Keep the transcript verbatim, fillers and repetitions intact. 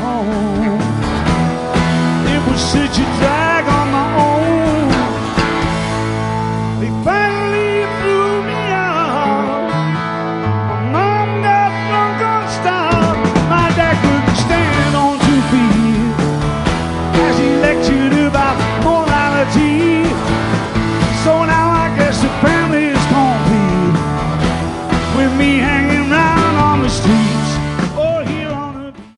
home. It was such a drag on my own. They finally